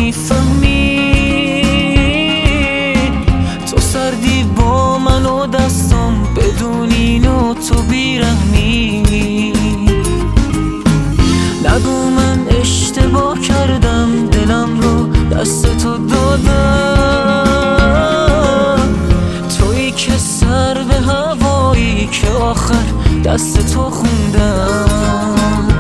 نمیفهمی. تو سردی با من و دستم بدون اینو تو بیرحمی. نگو من اشتباه کردم دلم رو دست تو دادم. تویی که سر به هوایی که آخر دست تو خوندم.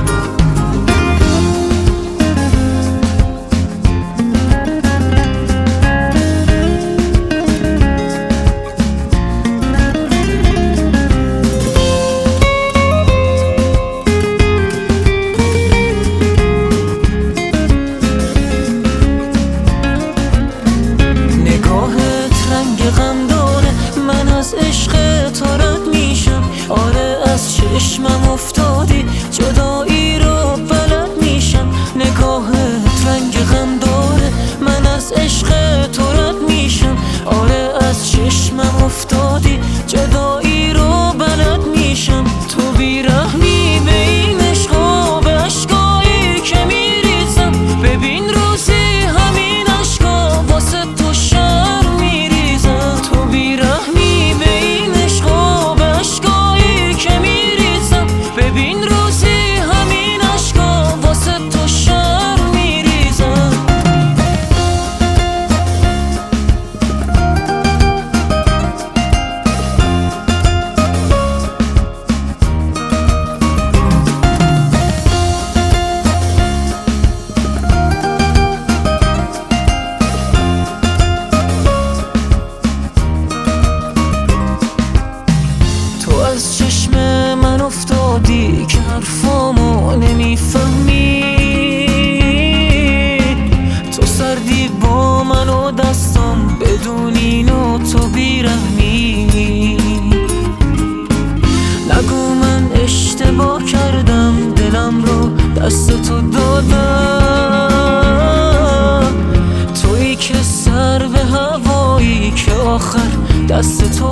چشمم افتادی جدایی رو بلد میشم. نگاهت رنگ غم داره من از عشق تو رد میشم. آره از چشمم افتادی جدایی رو بلد میشم. تو بیرحمی به این عشق و به عشقایی که میریزم. ببین روزی همین عشقا واسه تو شر میریزم. تو بیرحمی به این عشق و به عشقایی که میریزم. ببین روزی همین عشقا واسه تو شر میریزم. تو از چشم من افتادی که حرفامو نمیفهمی. تو سردی با من و دستم بدون اینو تو بیرحمی. نگو من اشتباه کردم دلم رو دست تو دادم. تویی که سر به هوایی که آخر دست تو